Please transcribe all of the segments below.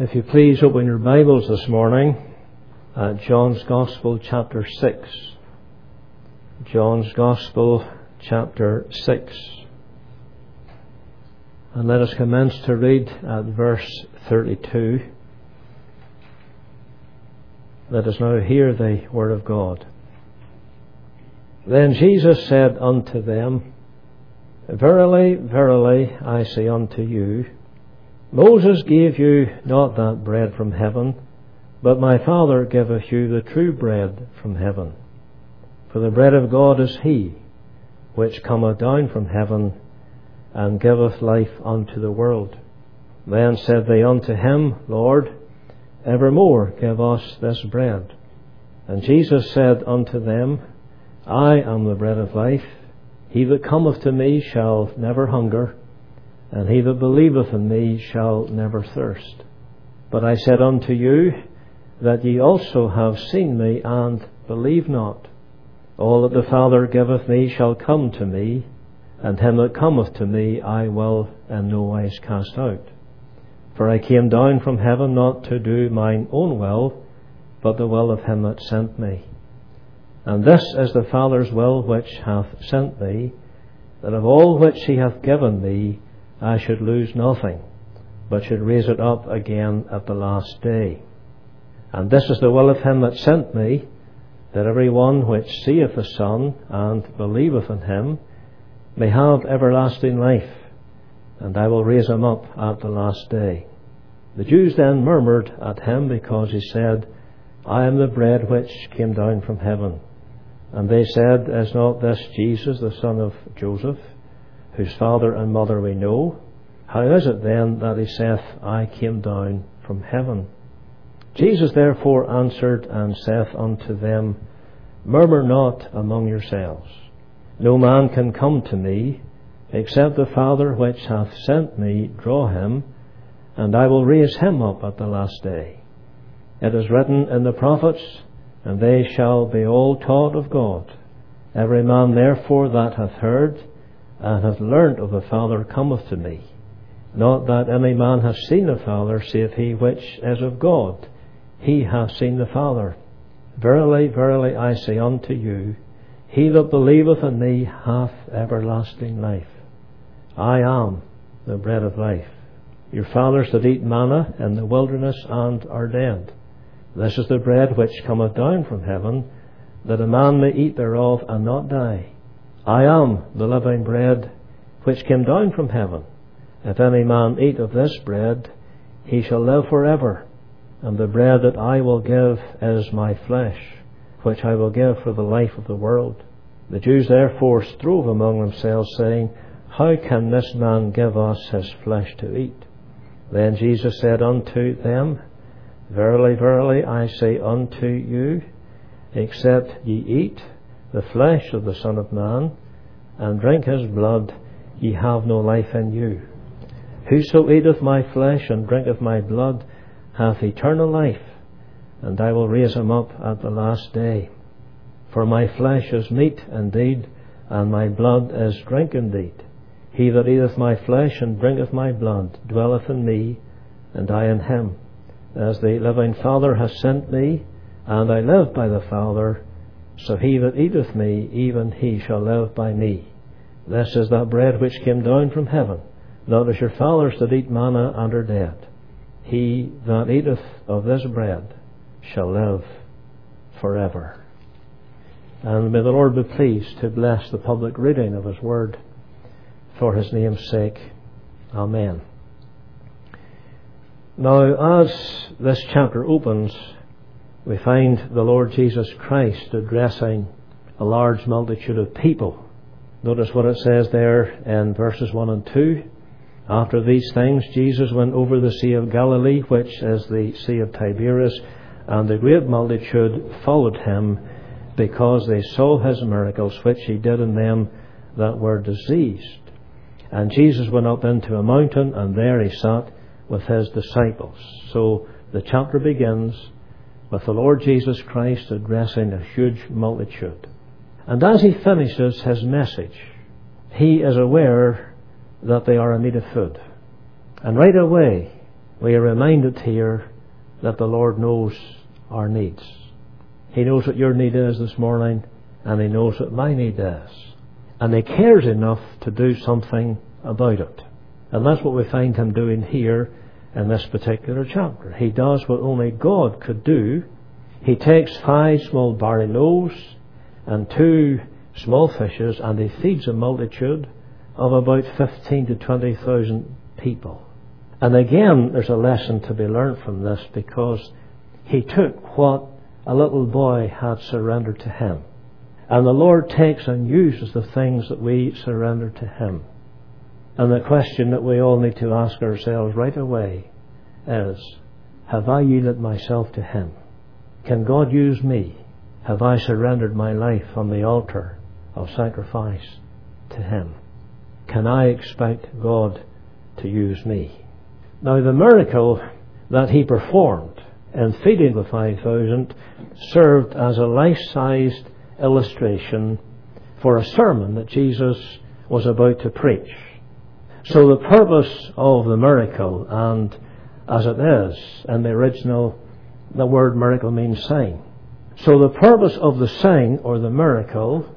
If you please open your Bibles this morning at John's Gospel chapter 6. John's Gospel chapter 6. And let us commence to read at verse 32. Let us now hear the word of God. Then Jesus said unto them, Verily, verily, I say unto you, Moses gave you not that bread from heaven, but my Father giveth you the true bread from heaven. For the bread of God is he, which cometh down from heaven, and giveth life unto the world. Then said they unto him, Lord, evermore give us this bread. And Jesus said unto them, I am the bread of life. He that cometh to me shall never hunger, and he that believeth in me shall never thirst. But I said unto you, that ye also have seen me, and believe not. All that the Father giveth me shall come to me, and him that cometh to me I will in no wise cast out. For I came down from heaven not to do mine own will, but the will of him that sent me. And this is the Father's will which hath sent me, that of all which he hath given me I should lose nothing, but should raise it up again at the last day. And this is the will of him that sent me, that every one which seeth the Son, and believeth in him, may have everlasting life, and I will raise him up at the last day. The Jews then murmured at him, because he said, I am the bread which came down from heaven. And they said, Is not this Jesus, the son of Joseph, whose father and mother we know? How is it then that he saith, I came down from heaven? Jesus therefore answered and saith unto them, Murmur not among yourselves. No man can come to me, except the Father which hath sent me draw him, and I will raise him up at the last day. It is written in the prophets, and they shall be all taught of God. Every man therefore that hath heard and hath learnt of the Father cometh to me. Not that any man hath seen the Father, save he which is of God. He hath seen the Father. Verily, verily, I say unto you, he that believeth in me hath everlasting life. I am the bread of life. Your fathers did eat manna in the wilderness, and are dead. This is the bread which cometh down from heaven, that a man may eat thereof and not die. I am the living bread which came down from heaven. If any man eat of this bread, he shall live forever. And the bread that I will give is my flesh, which I will give for the life of the world. The Jews therefore strove among themselves, saying, How can this man give us his flesh to eat? Then Jesus said unto them, Verily, verily, I say unto you, except ye eat the flesh of the Son of Man, and drink his blood, ye have no life in you. Whoso eateth my flesh and drinketh my blood hath eternal life, and I will raise him up at the last day. For my flesh is meat indeed, and my blood is drink indeed. He that eateth my flesh and drinketh my blood dwelleth in me, and I in him. As the living Father hath sent me, and I live by the Father, so he that eateth me, even he shall live by me. This is that bread which came down from heaven, not as your fathers did eat manna and are dead. He that eateth of this bread shall live forever. And may the Lord be pleased to bless the public reading of his word for his name's sake. Amen. Now, as this chapter opens, we find the Lord Jesus Christ addressing a large multitude of people. Notice what it says there in verses 1 and 2. After these things, Jesus went over the Sea of Galilee, which is the Sea of Tiberias, and a great multitude followed him, because they saw his miracles, which he did in them that were diseased. And Jesus went up into a mountain, and there he sat with his disciples. So the chapter begins with the Lord Jesus Christ addressing a huge multitude. And as he finishes his message, he is aware that they are in need of food. And right away, we are reminded here that the Lord knows our needs. He knows what your need is this morning, and He knows what my need is. And He cares enough to do something about it. And that's what we find Him doing here in this particular chapter. He does what only God could do. He takes 5 small barley loaves and 2 small fishes, and He feeds a multitude of about 15 to 20,000 people. And again, there's a lesson to be learned from this, because He took what a little boy had surrendered to Him. And the Lord takes and uses the things that we surrender to Him. And the question that we all need to ask ourselves right away is, have I yielded myself to Him? Can God use me? Have I surrendered my life on the altar of sacrifice to Him? Can I expect God to use me? Now, the miracle that He performed in feeding the 5,000 served as a life-sized illustration for a sermon that Jesus was about to preach. So the purpose of the miracle, and as it is in the original, the word miracle means sign. So the purpose of the sign, or the miracle,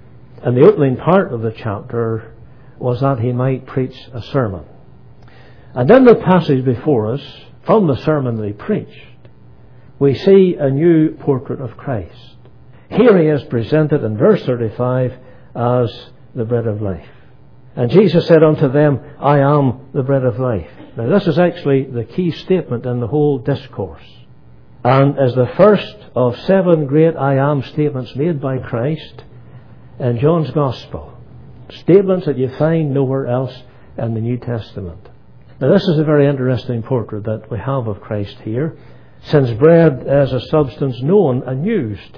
in the opening part of the chapter, was that He might preach a sermon. And in the passage before us, from the sermon that He preached, we see a new portrait of Christ. Here He is presented in verse 35 as the bread of life. And Jesus said unto them, I am the bread of life. Now, this is actually the key statement in the whole discourse, and is the first of 7 great I am statements made by Christ in John's Gospel. Statements that you find nowhere else in the New Testament. Now, this is a very interesting portrait that we have of Christ here, since bread is a substance known and used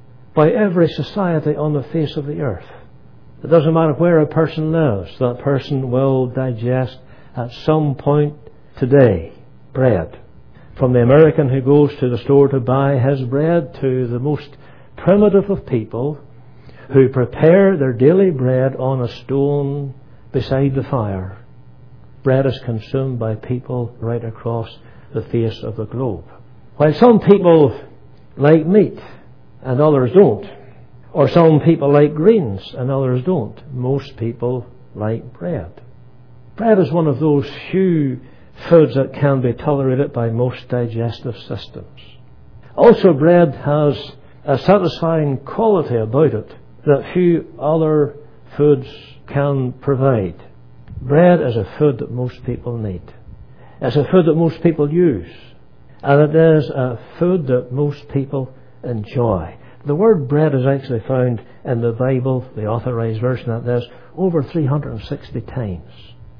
by every society on the face of the earth. It doesn't matter where a person lives, that person will digest at some point today bread. From the American who goes to the store to buy his bread, to the most primitive of people who prepare their daily bread on a stone beside the fire. Bread is consumed by people right across the face of the globe. While some people like meat and others don't, or some people like greens and others don't, most people like bread. Bread is one of those few foods that can be tolerated by most digestive systems. Also, bread has a satisfying quality about it that few other foods can provide. Bread is a food that most people need. It's a food that most people use. And it is a food that most people enjoy. The word bread is actually found in the Bible, the Authorized Version of this, over 360 times.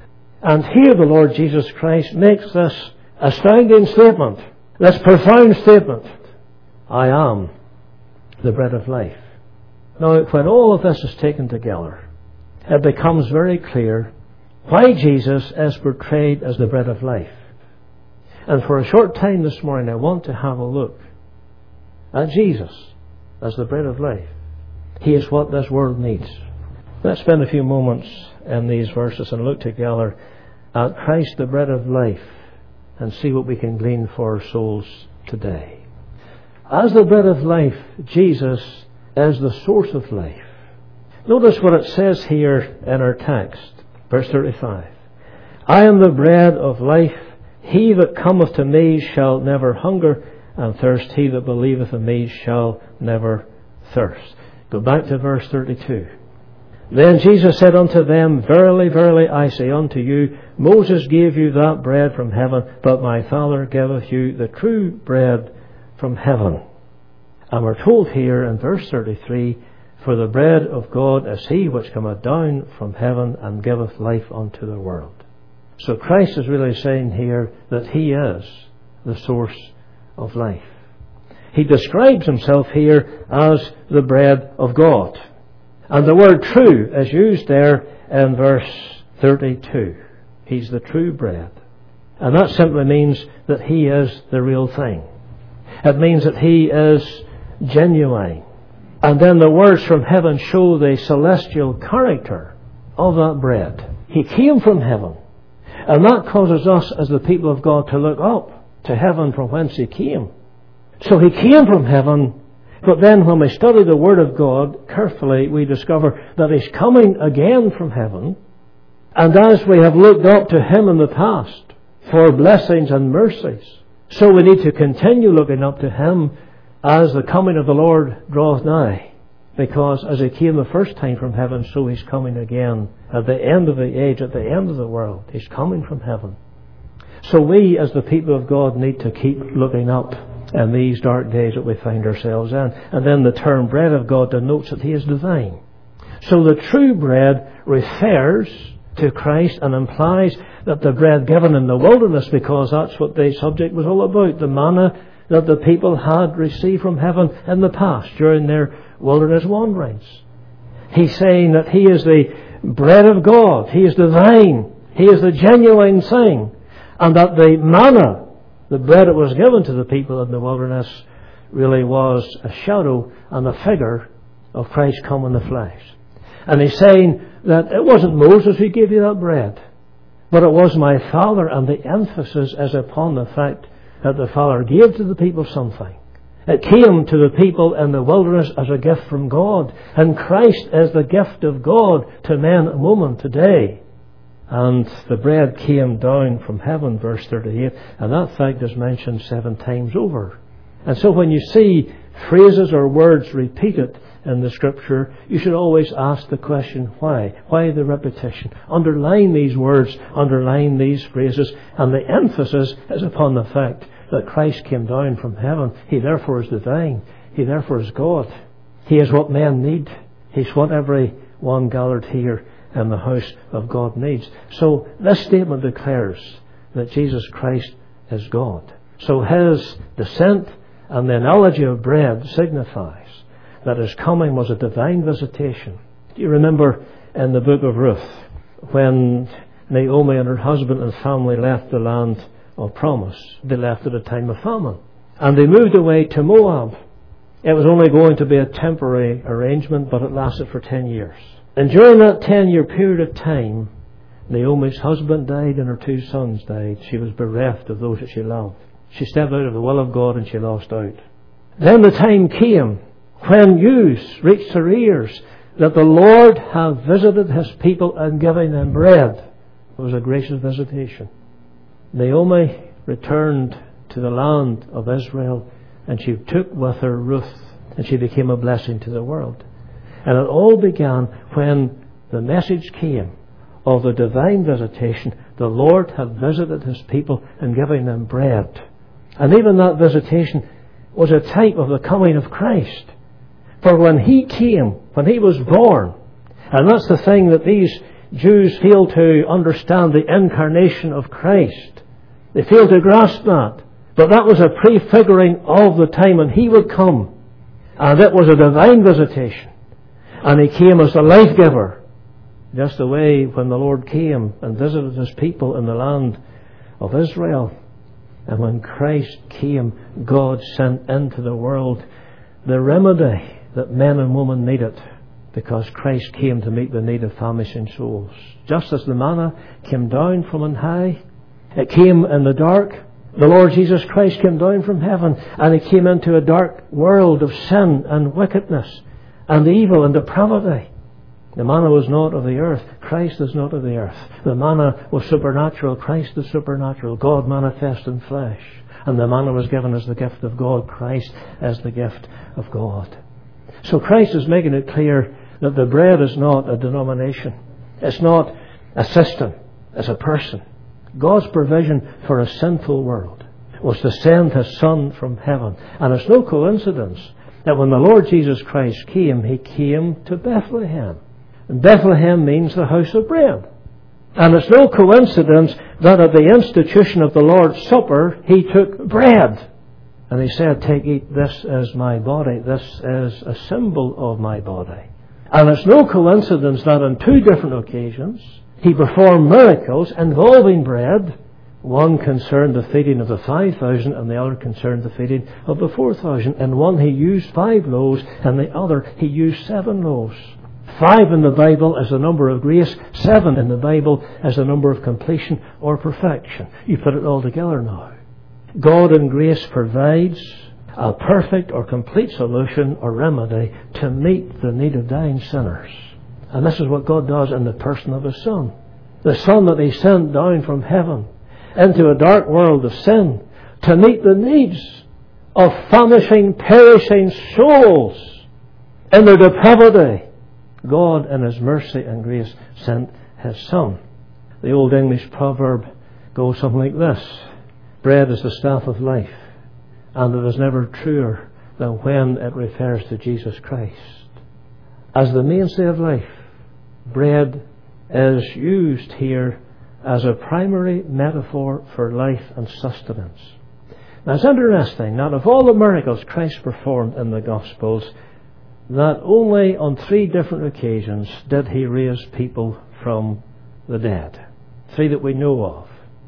And here the Lord Jesus Christ makes this astounding statement, this profound statement, I am the bread of life. Now, when all of this is taken together, it becomes very clear why Jesus is portrayed as the bread of life. And for a short time this morning, I want to have a look at Jesus as the bread of life. He is what this world needs. Let's spend a few moments in these verses and look together at Christ, the bread of life, and see what we can glean for our souls today. As the bread of life, Jesus is the source of life. Notice what it says here in our text, verse 35. I am the bread of life. He that cometh to me shall never hunger, and thirst. He that believeth in me shall never thirst. Go back to verse 32. Then Jesus said unto them, Verily, verily, I say unto you, Moses gave you that bread from heaven, but my Father giveth you the true bread from heaven. And we're told here in verse 33, For the bread of God is he which cometh down from heaven and giveth life unto the world. So Christ is really saying here that he is the source of life. He describes himself here as the bread of God. And the word true is used there in verse 32. He's the true bread. And that simply means that he is the real thing. It means that he is genuine. And then the words from heaven show the celestial character of that bread. He came from heaven. And that causes us as the people of God to look up to heaven from whence He came. So He came from heaven, but then when we study the Word of God carefully, we discover that He's coming again from heaven. And as we have looked up to Him in the past for blessings and mercies, so we need to continue looking up to Him as the coming of the Lord draweth nigh. Because as He came the first time from heaven, so He's coming again at the end of the age, at the end of the world. He's coming from heaven. So we as the people of God need to keep looking up in these dark days that we find ourselves in. And then the term bread of God denotes that He is divine. So the true bread refers to Christ and implies that the bread given in the wilderness, because that's what the subject was all about, the manna that the people had received from heaven in the past during their wilderness wanderings. He's saying that He is the bread of God. He is divine. He is the genuine thing. And that the manna, the bread that was given to the people in the wilderness, really was a shadow and a figure of Christ come in the flesh. And He's saying that it wasn't Moses who gave you that bread, but it was my Father, and the emphasis is upon the fact that the Father gave to the people something. It came to the people in the wilderness as a gift from God, and Christ is the gift of God to men and women today. And the bread came down from heaven, verse 38, and that fact is mentioned 7 times over. And so when you see phrases or words repeated in the Scripture, you should always ask the question, why? Why the repetition? Underline these words, underline these phrases, and the emphasis is upon the fact that Christ came down from heaven. He therefore is divine. He therefore is God. He is what men need. He's what every one gathered here in the house of God needs. So this statement declares that Jesus Christ is God. So His descent and the analogy of bread signifies that His coming was a divine visitation. Do you remember in the book of Ruth when Naomi and her husband and family left the land of promise? They left at a time of famine, and they moved away to Moab. It was only going to be a temporary arrangement, but it lasted for 10 years. And during that 10-year period of time, Naomi's husband died and her 2 sons died. She was bereft of those that she loved. She stepped out of the will of God and she lost out. Then the time came when news reached her ears that the Lord had visited His people and given them bread. It was a gracious visitation. Naomi returned to the land of Israel, and she took with her Ruth, and she became a blessing to the world. And it all began when the message came of the divine visitation. The Lord had visited His people and given them bread. And even that visitation was a type of the coming of Christ. For when He came, when He was born, and that's the thing that these Jews fail to understand, the incarnation of Christ. They fail to grasp that. But that was a prefiguring of the time when He would come. And it was a divine visitation. And He came as the life giver. Just the way when the Lord came and visited His people in the land of Israel. And when Christ came, God sent into the world the remedy that men and women needed, because Christ came to meet the need of famishing souls. Just as the manna came down from on high, it came in the dark. The Lord Jesus Christ came down from heaven, and He came into a dark world of sin and wickedness and evil and depravity. The manna was not of the earth. Christ is not of the earth. The manna was supernatural. Christ is supernatural. God manifest in flesh. And the manna was given as the gift of God. Christ as the gift of God. So Christ is making it clear that the bread is not a denomination. It's not a system. It's a person. God's provision for a sinful world was to send His Son from heaven. And it's no coincidence that when the Lord Jesus Christ came, He came to Bethlehem. And Bethlehem means the house of bread. And it's no coincidence that at the institution of the Lord's Supper, He took bread. And He said, "Take, eat, this is my body. This is a symbol of my body." And it's no coincidence that on 2 different occasions, He performed miracles involving bread. One concerned the feeding of the 5,000 and the other concerned the feeding of the 4,000. In one He used 5 loaves and the other He used 7 loaves. 5 in the Bible as the number of grace. 7 in the Bible as the number of completion or perfection. You put it all together now. God in grace provides a perfect or complete solution or remedy to meet the need of dying sinners. And this is what God does in the person of His Son. The Son that He sent down from heaven into a dark world of sin to meet the needs of famishing, perishing souls in their depravity. God in His mercy and grace sent His Son. The old English proverb goes something like this: bread is the staff of life, and it is never truer than when it refers to Jesus Christ. As the mainstay of life, bread is used here as a primary metaphor for life and sustenance. Now it's interesting that of all the miracles Christ performed in the Gospels, that only on 3 different occasions did He raise people from the dead. 3 that we know of.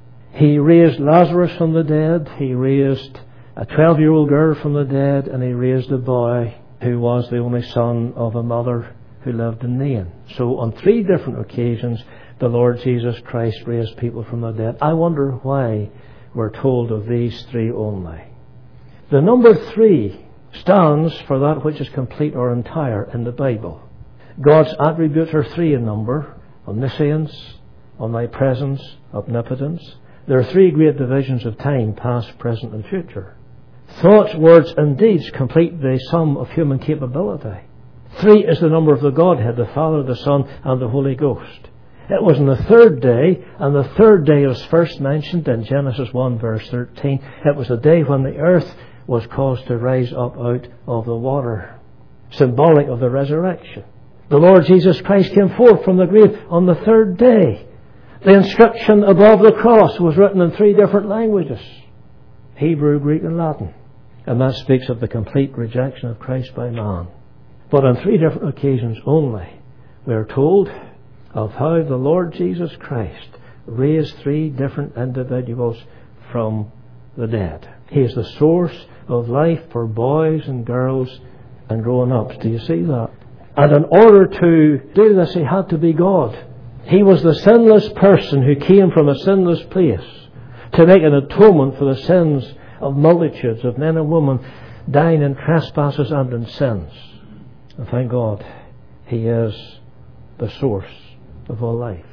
He raised Lazarus from the dead, He raised a 12-year-old girl from the dead, and He raised a boy who was the only son of a mother who lived in Nain. So on 3 different occasions the Lord Jesus Christ raised people from the dead. I wonder why we're told of these 3 only. The number 3 stands for that which is complete or entire in the Bible. God's attributes are 3 in number: omniscience, omnipresence, omnipotence. There are 3 great divisions of time: past, present and future. Thoughts, words and deeds complete the sum of human capability. 3 is the number of the Godhead, the Father, the Son and the Holy Ghost. It was on the 3rd day, and the 3rd day was first mentioned in Genesis 1 verse 13. It was the day when the earth was caused to rise up out of the water, symbolic of the resurrection. The Lord Jesus Christ came forth from the grave on the 3rd day. The inscription above the cross was written in 3 different languages: Hebrew, Greek and Latin. And that speaks of the complete rejection of Christ by man. But on 3 different occasions only, we are told of how the Lord Jesus Christ raised 3 different individuals from the dead. He is the source of life for boys and girls and grown-ups. Do you see that? And in order to do this, He had to be God. He was the sinless person who came from a sinless place to make an atonement for the sins of multitudes of men and women dying in trespasses and in sins. And thank God, He is the source of all life.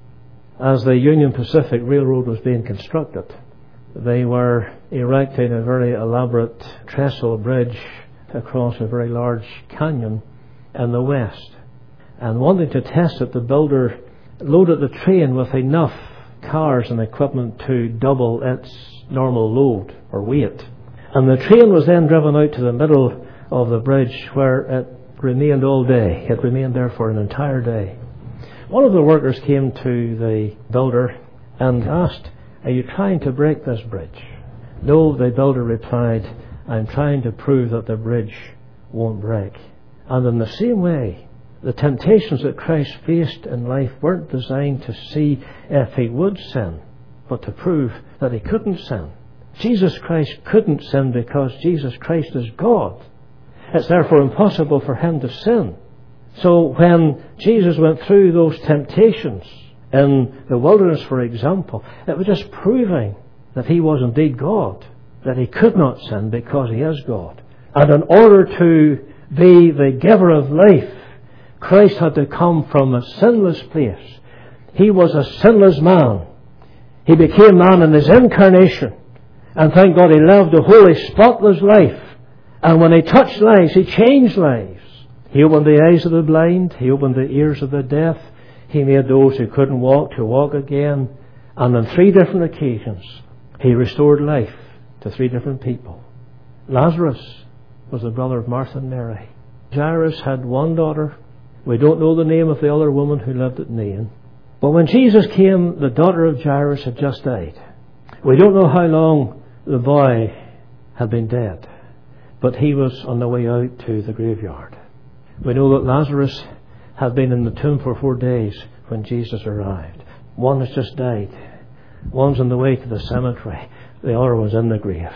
As the Union Pacific Railroad was being constructed, they were erecting a very elaborate trestle bridge across a very large canyon in the west. And wanting to test it, the builder loaded the train with enough cars and equipment to double its normal load or weight. And the train was then driven out to the middle of the bridge, where it remained all day. It remained there for an entire day. One of the workers came to the builder and asked, "Are you trying to break this bridge?" "No," the builder replied, "I'm trying to prove that the bridge won't break." And in the same way, the temptations that Christ faced in life weren't designed to see if He would sin, but to prove that He couldn't sin. Jesus Christ couldn't sin because Jesus Christ is God. It's therefore impossible for Him to sin. So when Jesus went through those temptations in the wilderness, for example, it was just proving that He was indeed God, that He could not sin because He is God. And in order to be the giver of life, Christ had to come from a sinless place. He was a sinless man. He became man in His incarnation. And thank God He lived a holy, spotless life. And when He touched lives, He changed lives. He opened the eyes of the blind. He opened the ears of the deaf. He made those who couldn't walk to walk again. And on 3 different occasions, He restored life to 3 different people. Lazarus was the brother of Martha and Mary. Jairus had 1 daughter. We don't know the name of the other woman who lived at Nain. But when Jesus came, the daughter of Jairus had just died. We don't know how long the boy had been dead, but he was on the way out to the graveyard. We know that Lazarus had been in the tomb for 4 days when Jesus arrived. One has just died. One's on the way to the cemetery. The other was in the grave.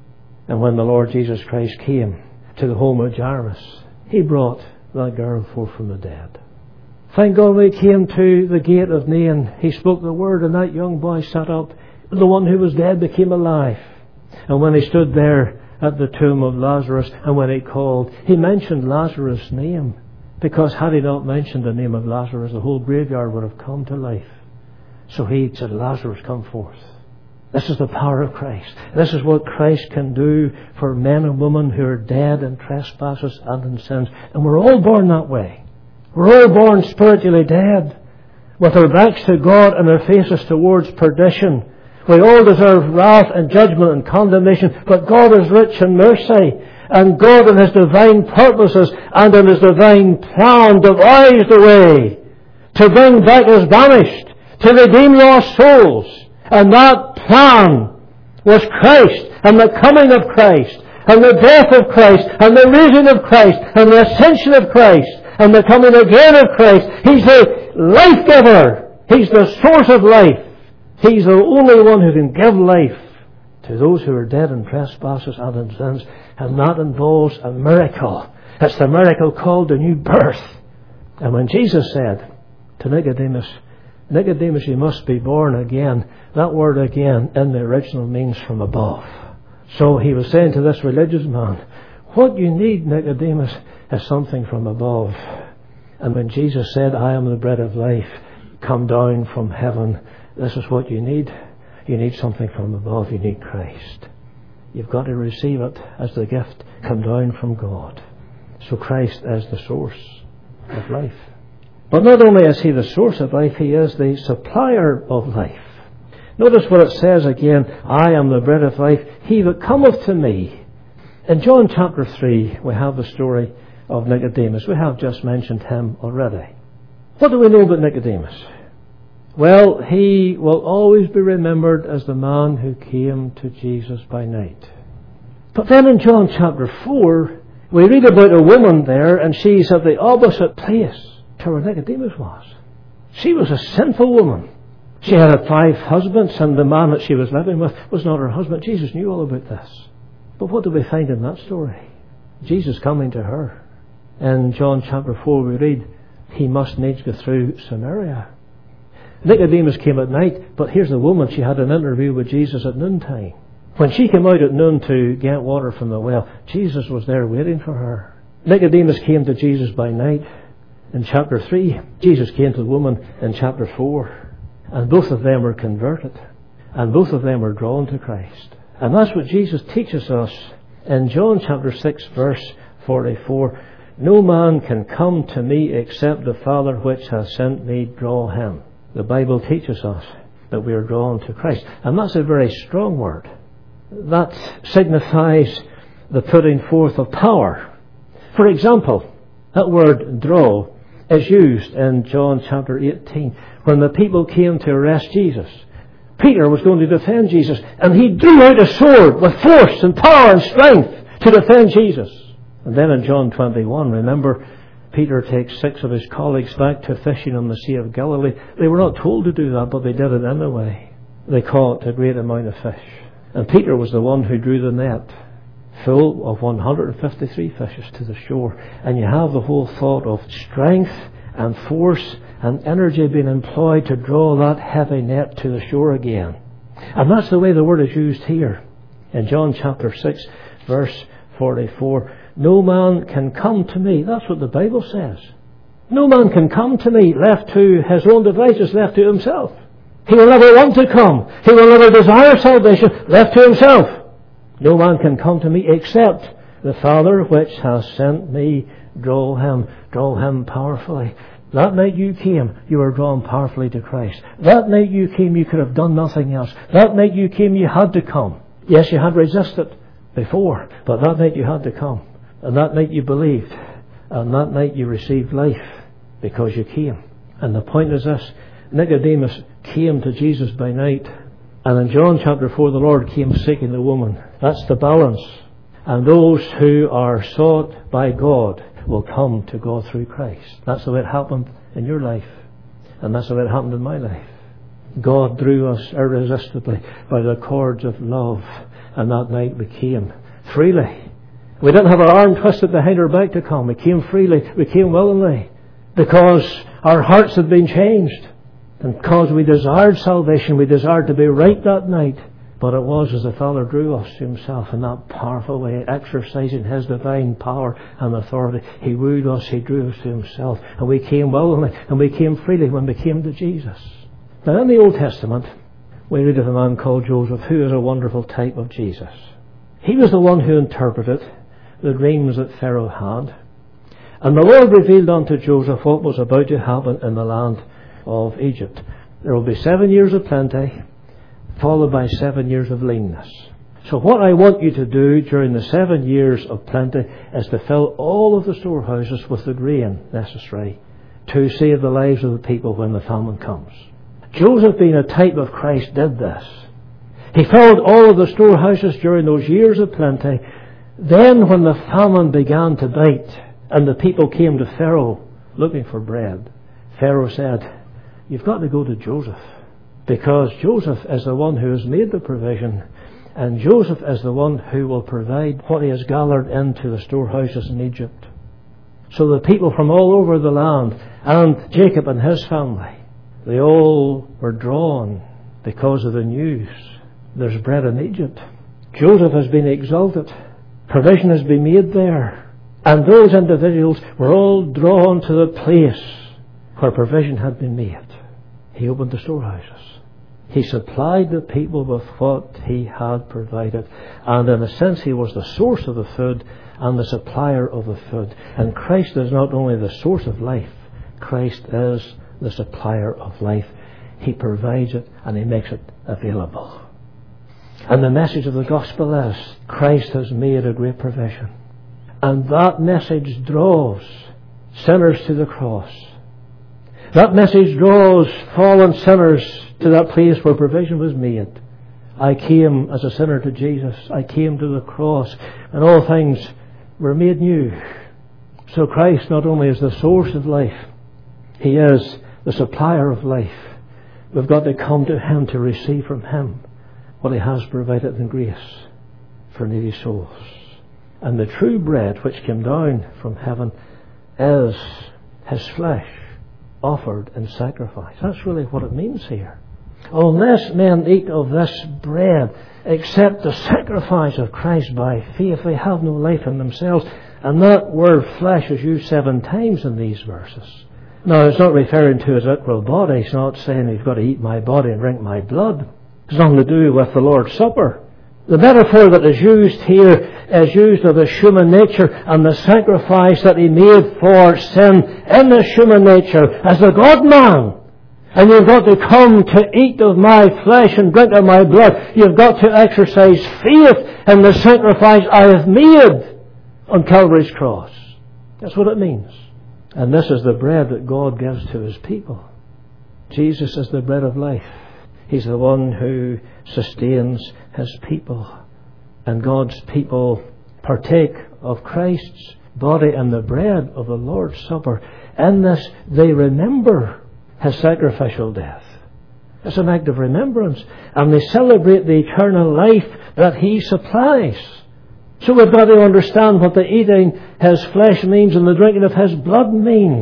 And when the Lord Jesus Christ came to the home of Jairus, He brought that girl forth from the dead. Thank God when he came to the gate of Nain, he spoke the word and that young boy sat up. The one who was dead became alive. And when he stood there at the tomb of Lazarus and when he called, he mentioned Lazarus' name. Because had he not mentioned the name of Lazarus, the whole graveyard would have come to life. So he said, Lazarus, come forth. This is the power of Christ. This is what Christ can do for men and women who are dead in trespasses and in sins. And we're all born that way. We're all born spiritually dead, with our backs to God and our faces towards perdition. We all deserve wrath and judgment and condemnation, but God is rich in mercy. And God in His divine purposes and in His divine plan devised a way to bring back His banished, to redeem lost souls. And that plan was Christ, and the coming of Christ, and the death of Christ, and the raising of Christ, and the ascension of Christ, and the coming again of Christ. He's the life giver. He's the source of life. He's the only one who can give life to those who are dead in trespasses and in sins. And that involves a miracle. It's the miracle called the new birth. And when Jesus said to Nicodemus, Nicodemus, you must be born again. That word again in the original means from above. So he was saying to this religious man, what you need, Nicodemus, is something from above. And when Jesus said, I am the bread of life, come down from heaven, this is what you need. You need something from above. You need Christ. You've got to receive it as the gift come down from God. So Christ is the source of life. But not only is He the source of life, He is the supplier of life. Notice what it says again, I am the bread of life, he that cometh to me. In John chapter 3, we have the story of Nicodemus. We have just mentioned him already. What do we know about Nicodemus? Well, he will always be remembered as the man who came to Jesus by night. But then in John chapter 4, we read about a woman there, and she's at the opposite place to where Nicodemus was. She was a sinful woman. She had 5 husbands, and the man that she was living with was not her husband. Jesus knew all about this. But what do we find in that story? Jesus coming to her. In John chapter 4 we read, he must needs go through Samaria. Nicodemus came at night, but here's the woman. She had an interview with Jesus at noontime. When she came out at noon to get water from the well, Jesus was there waiting for her. Nicodemus came to Jesus by night in chapter 3. Jesus came to the woman in chapter 4. And both of them were converted. And both of them were drawn to Christ. And that's what Jesus teaches us in John chapter 6 verse 44. No man can come to me except the Father which hath sent me draw him. The Bible teaches us that we are drawn to Christ. And that's a very strong word. That signifies the putting forth of power. For example, that word draw is used in John chapter 18 when the people came to arrest Jesus. Peter was going to defend Jesus, and he drew out a sword with force and power and strength to defend Jesus. And then in John 21, remember, Peter takes 6 of his colleagues back to fishing on the Sea of Galilee. They were not told to do that, but they did it anyway. They caught a great amount of fish. And Peter was the one who drew the net full of 153 fishes to the shore. And you have the whole thought of strength and force and energy being employed to draw that heavy net to the shore again. And that's the way the word is used here. In John chapter 6, verse 44, no man can come to me. That's what the Bible says. No man can come to me left to his own devices, left to himself. He will never want to come. He will never desire salvation, left to himself. No man can come to me except the Father which has sent me draw him powerfully. That night you came, you were drawn powerfully to Christ. That night you came, you could have done nothing else. That night you came, you had to come. Yes, you had resisted before, but that night you had to come. And that night you believed. And that night you received life because you came. And the point is this, Nicodemus came to Jesus by night. And in John chapter 4, the Lord came seeking the woman. That's the balance. And those who are sought by God will come to God through Christ. That's the way it happened in your life. And that's the way it happened in my life. God drew us irresistibly by the cords of love. And that night we came freely. We didn't have our arm twisted behind our back to come. We came freely. We came willingly. Because Our hearts had been changed. And because we desired salvation, we desired to be right that night. But it was as the Father drew us to Himself in that powerful way, exercising His divine power and authority. He wooed us, He drew us to Himself. And we came willingly, and we came freely when we came to Jesus. Now in the Old Testament, we read of a man called Joseph, who is a wonderful type of Jesus. He was the one who interpreted the dreams that Pharaoh had. And the Lord revealed unto Joseph what was about to happen in the land of Egypt. There will be 7 years of plenty, followed by 7 years of leanness. So what I want you to do during the 7 years of plenty is to fill all of the storehouses with the grain necessary to save the lives of the people when the famine comes. Joseph, being a type of Christ, did this. He filled all of the storehouses during those years of plenty. Then when the famine began to bite and the people came to Pharaoh looking for bread, Pharaoh said, "You've got to go to Joseph, because Joseph is the one who has made the provision, and Joseph is the one who will provide what he has gathered into the storehouses in Egypt." So the people from all over the land, and Jacob and his family, they all were drawn because of the news. There's bread in Egypt. Joseph has been exalted. Provision has been made there. And those individuals were all drawn to the place where provision had been made. He opened the storehouses. He supplied the people with what He had provided. And in a sense, He was the source of the food and the supplier of the food. And Christ is not only the source of life, Christ is the supplier of life. He provides it and He makes it available. And the message of the gospel is, Christ has made a great provision. And that message draws sinners to the cross. That message draws fallen sinners to that place where provision was made. I came as a sinner to Jesus. I came to the cross, and all things were made new. So Christ not only is the source of life, He is the supplier of life. We've got to come to Him to receive from Him what He has provided in grace for needy souls. And the true bread which came down from heaven is His flesh offered in sacrifice. That's really what it means here. Unless men eat of this bread, accept the sacrifice of Christ by faith, they have no life in themselves. And that word flesh is used 7 times in these verses. Now, it's not referring to His literal body. It's not saying you've got to eat my body and drink my blood. It's nothing to do with the Lord's Supper. The metaphor that is used here is used of His human nature and the sacrifice that He made for sin in His human nature as a God-man. And you've got to come to eat of my flesh and drink of my blood. You've got to exercise faith in the sacrifice I have made on Calvary's cross. That's what it means. And this is the bread that God gives to His people. Jesus is the bread of life. He's the one who sustains His people. And God's people partake of Christ's body and the bread of the Lord's Supper. In this, they remember His sacrificial death. It's an act of remembrance. And they celebrate the eternal life that He supplies. So we've got to understand what the eating His flesh means and the drinking of His blood means.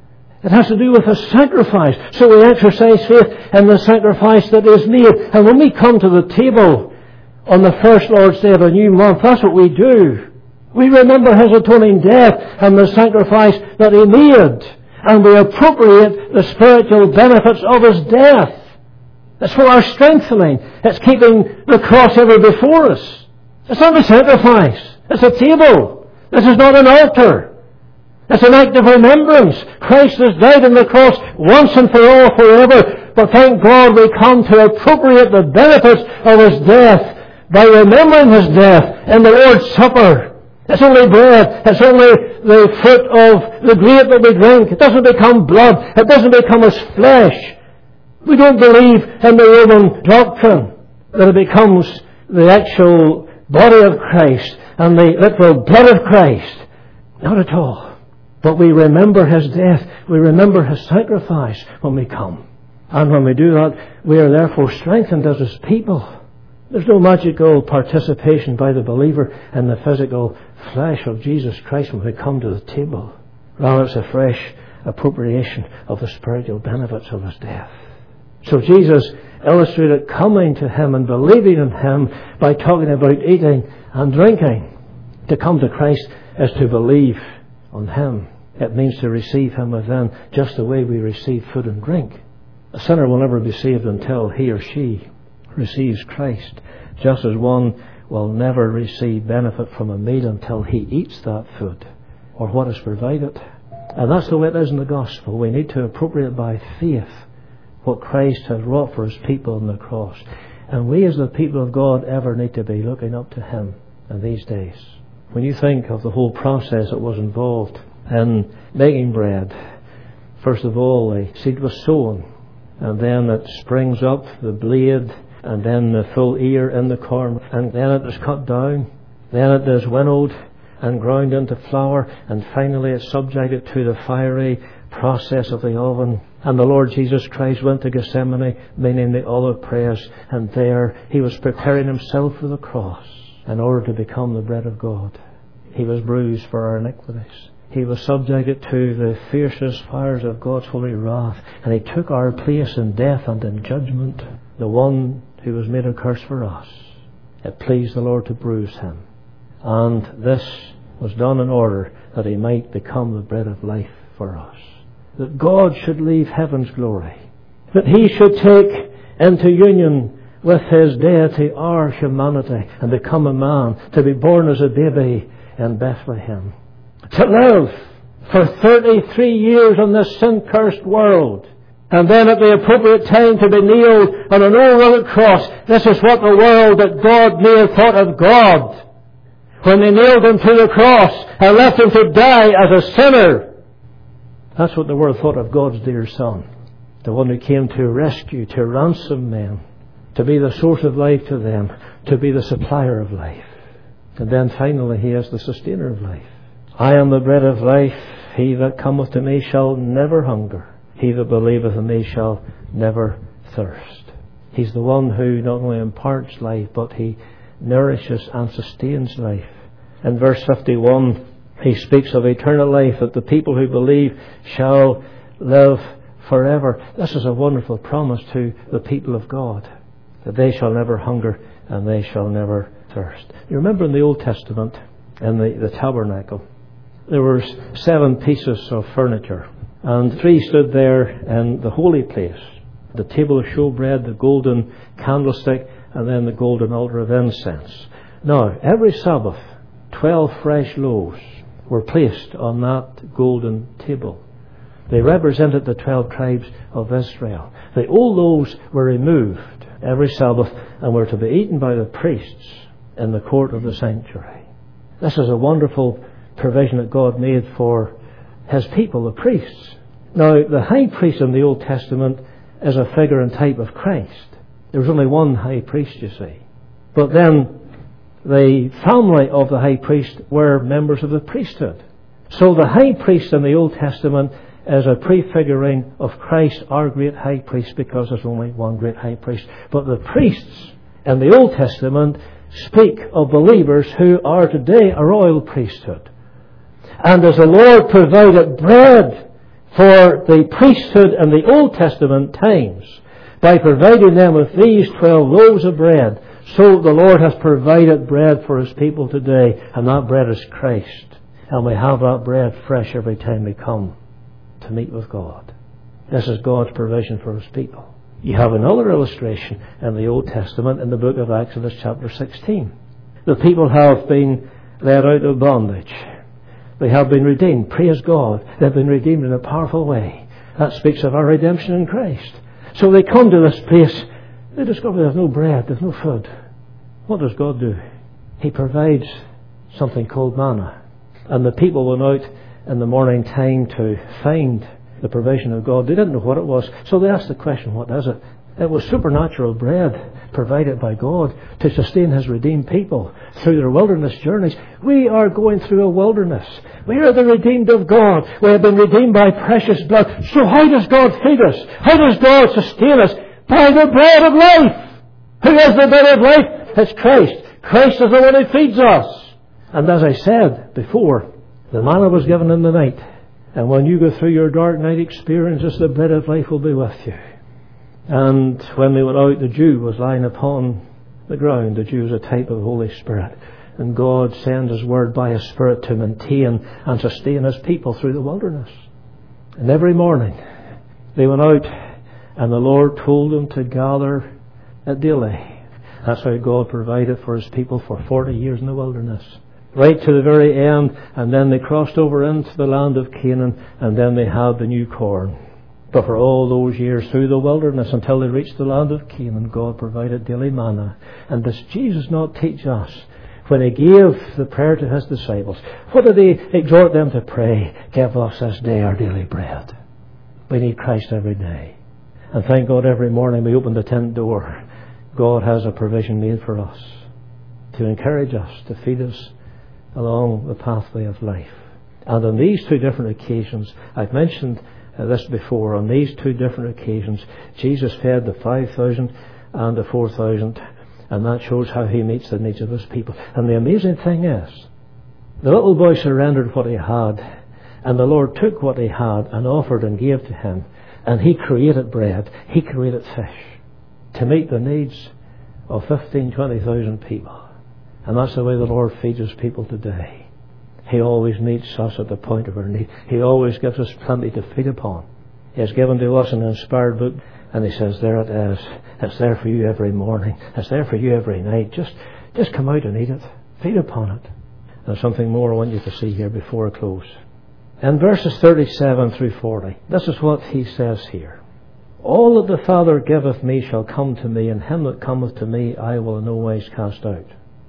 It has to do with a sacrifice. So we exercise faith in the sacrifice that is made. And when we come to the table on the first Lord's Day of a new month, that's what we do. We remember His atoning death and the sacrifice that He made. And we appropriate the spiritual benefits of His death. It's for our strengthening. It's keeping the cross ever before us. It's not a sacrifice. It's a table. This is not an altar. It's an act of remembrance. Christ has died on the cross once and for all forever. But thank God we come to appropriate the benefits of His death by remembering His death in the Lord's Supper. It's only bread. It's only the fruit of the grape that we drink. It doesn't become blood. It doesn't become His flesh. We don't believe in the Roman doctrine that it becomes the actual body of Christ and the literal blood of Christ. Not at all. But we remember His death. We remember His sacrifice when we come. And when we do that, we are therefore strengthened as His people. There's no magical participation by the believer in the physical flesh of Jesus Christ when we come to the table. Rather, it's a fresh appropriation of the spiritual benefits of his death. So Jesus illustrated coming to him and believing in him by talking about eating and drinking. To come to Christ is to believe on him. It means to receive him within, just the way we receive food and drink. A sinner will never be saved until he or she receives Christ, just as one will never receive benefit from a meal until he eats that food or what is provided. And that's the way it is in the gospel. We need to appropriate by faith what Christ has wrought for his people on the cross. And we as the people of God ever need to be looking up to him in these days. When you think of the whole process that was involved in making bread, first of all the seed was sown, and then it springs up, the blade, and then the full ear in the corn, and then it is cut down, then it is winnowed and ground into flour, and finally it's subjected to the fiery process of the oven. And the Lord Jesus Christ went to Gethsemane, meaning the olive press, and there he was preparing himself for the cross in order to become the bread of God. He was bruised for our iniquities. He was subjected to the fiercest fires of God's holy wrath, and he took our place in death and in judgment, the one who was made a curse for us. It pleased the Lord to bruise him. And this was done in order that he might become the bread of life for us. That God should leave heaven's glory. That he should take into union with his deity our humanity and become a man, to be born as a baby in Bethlehem. To live for 33 years in this sin-cursed world, and then at the appropriate time to be nailed on an old rugged cross. This is what the world that God made thought of God when they nailed him to the cross and left him to die as a sinner. That's what the world thought of God's dear Son, the one who came to rescue, to ransom men, to be the source of life to them, to be the supplier of life. And then finally he is the sustainer of life. I am the bread of life. He that cometh to me shall never hunger. He that believeth in me shall never thirst. He's the one who not only imparts life, but he nourishes and sustains life. In verse 51, he speaks of eternal life, that the people who believe shall live forever. This is a wonderful promise to the people of God, that they shall never hunger and they shall never thirst. You remember in the Old Testament, in the tabernacle, there were 7 pieces of furniture, and 3 stood there in the holy place. The table of showbread, the golden candlestick, and then the golden altar of incense. Now, every Sabbath, 12 fresh loaves were placed on that golden table. They represented the 12 tribes of Israel. The old loaves were removed every Sabbath and were to be eaten by the priests in the court of the sanctuary. This is a wonderful provision that God made for his people, the priests. Now, the high priest in the Old Testament is a figure and type of Christ. There was only one high priest, you see. But then the family of the high priest were members of the priesthood. So the high priest in the Old Testament is a prefiguring of Christ, our great high priest, because there's only one great high priest. But the priests in the Old Testament speak of believers who are today a royal priesthood. And as the Lord provided bread for the priesthood in the Old Testament times, by providing them with these 12 loaves of bread, so the Lord has provided bread for his people today, and that bread is Christ. And we have that bread fresh every time we come to meet with God. This is God's provision for his people. You have another illustration in the Old Testament in the book of Exodus chapter 16. The people have been led out of bondage. They have been redeemed. Praise God. They've been redeemed in a powerful way. That speaks of our redemption in Christ. So they come to this place. They discover there's no bread, there's no food. What does God do? He provides something called manna. And the people went out in the morning time to find the provision of God. They didn't know what it was. So they asked the question, what is it? It was supernatural bread provided by God to sustain his redeemed people through their wilderness journeys. We are going through a wilderness. We are the redeemed of God. We have been redeemed by precious blood. So how does God feed us? How does God sustain us? By the bread of life. Who is the bread of life? It's Christ. Christ is the one who feeds us. And as I said before, the manna was given in the night. And when you go through your dark night experiences, the bread of life will be with you. And when they went out, the dew was lying upon the ground. The dew is a type of the Holy Spirit. And God sends His Word by His Spirit to maintain and sustain His people through the wilderness. And every morning they went out, and the Lord told them to gather at daily. That's how God provided for His people for 40 years in the wilderness. Right to the very end, and then they crossed over into the land of Canaan, and then they had the new corn. But for all those years through the wilderness until they reached the land of Canaan, God provided daily manna. And does Jesus not teach us, when He gave the prayer to His disciples, what did He exhort them to pray? Give us this day our daily bread. We need Christ every day. And thank God every morning we open the tent door, God has a provision made for us to encourage us, to feed us along the pathway of life. And on these two different occasions, I've mentioned this before, on these two different occasions, Jesus fed the 5,000 and the 4,000, and that shows how He meets the needs of His people. And the amazing thing is, the little boy surrendered what he had, and the Lord took what he had and offered and gave to him, and He created bread, He created fish, to meet the needs of 15,000, 20,000 people. And that's the way the Lord feeds His people today. He always meets us at the point of our need. He always gives us plenty to feed upon. He has given to us an inspired book, and He says, there it is. It's there for you every morning. It's there for you every night. Just come out and eat it. Feed upon it. There's something more I want you to see here before I close. In verses 37 through 40, this is what He says here. All that the Father giveth me shall come to me, and him that cometh to me I will in no wise cast out.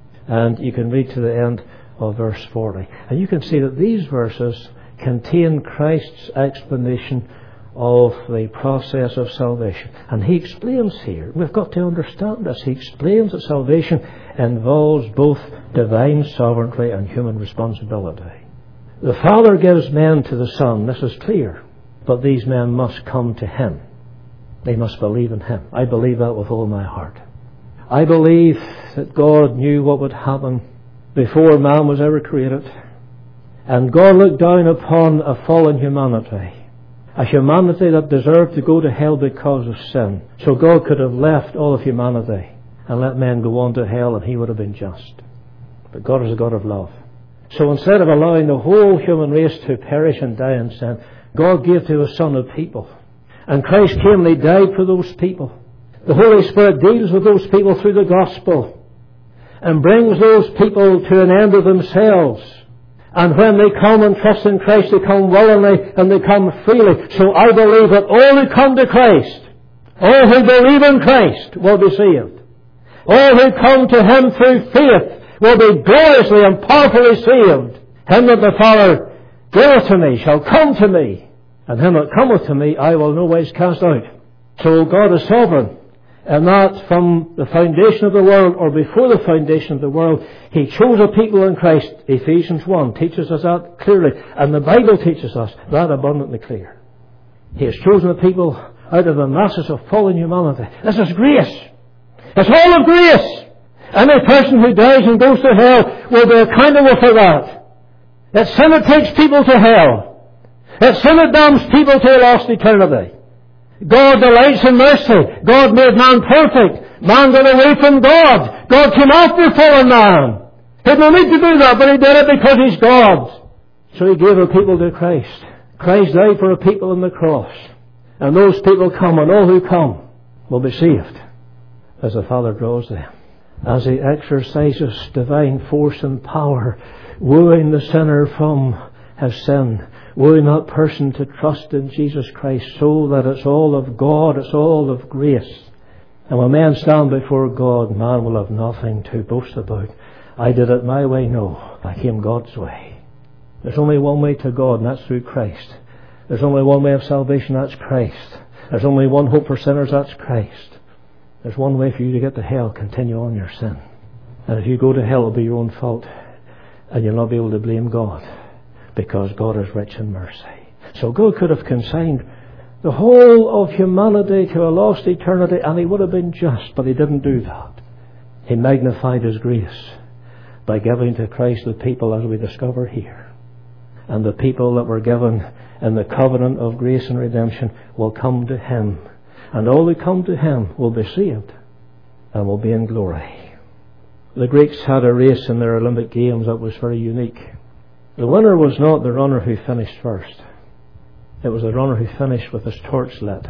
And you can read to the end of verse 40. And you can see that these verses contain Christ's explanation of the process of salvation. And He explains here, we've got to understand this, He explains that salvation involves both divine sovereignty and human responsibility. The Father gives men to the Son, this is clear, but these men must come to Him. They must believe in Him. I believe that with all my heart. I believe that God knew what would happen before man was ever created. And God looked down upon a fallen humanity, a humanity that deserved to go to hell because of sin. So God could have left all of humanity and let men go on to hell, and He would have been just. But God is a God of love. So instead of allowing the whole human race to perish and die in sin, God gave to His Son a people. And Christ came and He died for those people. The Holy Spirit deals with those people through the gospel and brings those people to an end of themselves. And when they come and trust in Christ, they come willingly and they come freely. So I believe that all who come to Christ, all who believe in Christ, will be saved. All who come to Him through faith will be gloriously and powerfully saved. Him that the Father giveth to me shall come to me, and him that cometh to me I will no ways cast out. So God is sovereign, and that from the foundation of the world, or before the foundation of the world, He chose a people in Christ. Ephesians 1 teaches us that clearly, and the Bible teaches us that abundantly clear. He has chosen a people out of the masses of fallen humanity. This is grace. It's all of grace. Any person who dies and goes to hell will be accountable for that. It's sin that takes people to hell. It's sin that damns people to a lost eternity. God delights in mercy. God made man perfect. Man got away from God. God came after fallen man. He had no need to do that, but He did it because He's God. So He gave a people to Christ. Christ died for a people on the cross. And those people come, and all who come will be saved as the Father draws them. As He exercises divine force and power, wooing the sinner from his sin, wooing that person to trust in Jesus Christ, so that it's all of God, it's all of grace. And when men stand before God, man will have nothing to boast about. I did it my way. No, I came God's way. There's only one way to God, and that's through Christ. There's only one way of salvation, that's Christ. There's only one hope for sinners, that's Christ. There's one way for you to get to hell: continue on your sin. And if you go to hell, it'll be your own fault, and you'll not be able to blame God, because God is rich in mercy. So God could have consigned the whole of humanity to a lost eternity, and He would have been just, but He didn't do that. He magnified His grace by giving to Christ the people, as we discover here. And the people that were given in the covenant of grace and redemption will come to Him. And all who come to Him will be saved and will be in glory. The Greeks had a race in their Olympic Games that was very unique. The winner was not the runner who finished first. It was the runner who finished with his torch lit.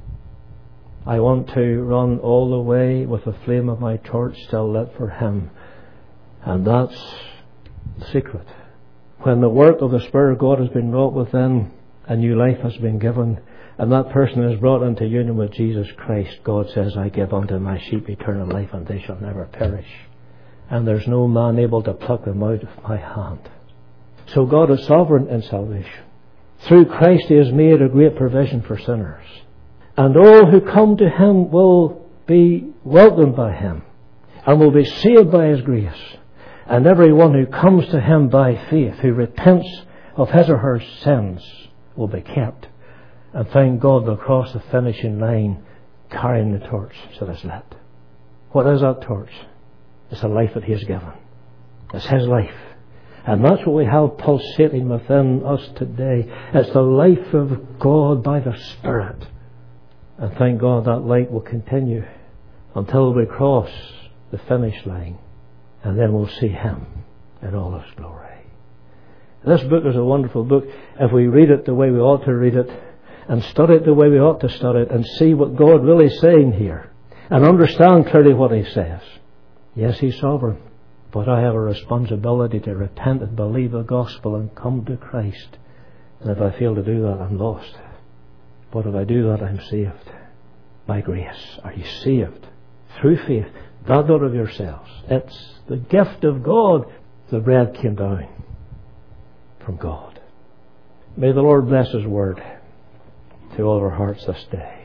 I want to run all the way with the flame of my torch still lit for Him. And that's the secret. When the work of the Spirit of God has been wrought within, a new life has been given, and that person is brought into union with Jesus Christ, God says, I give unto my sheep eternal life, and they shall never perish. And there's no man able to pluck them out of my hand. So God is sovereign in salvation. Through Christ He has made a great provision for sinners. And all who come to Him will be welcomed by Him and will be saved by His grace. And everyone who comes to Him by faith, who repents of his or her sins, will be kept. And thank God they'll cross the finishing line carrying the torch that is lit. What is that torch? It's the life that He has given. It's His life. And that's what we have pulsating within us today. It's the life of God by the Spirit. And thank God that light will continue until we cross the finish line. And then we'll see Him in all His glory. This book is a wonderful book if we read it the way we ought to read it, and study it the way we ought to study it, and see what God really is saying here, and understand clearly what He says. Yes, He's sovereign, but I have a responsibility to repent and believe the gospel and come to Christ. And if I fail to do that, I'm lost. But if I do that, I'm saved. By grace are you saved through faith, that not of yourselves. It's the gift of God. The bread came down from God. May the Lord bless His word to all of our hearts this day.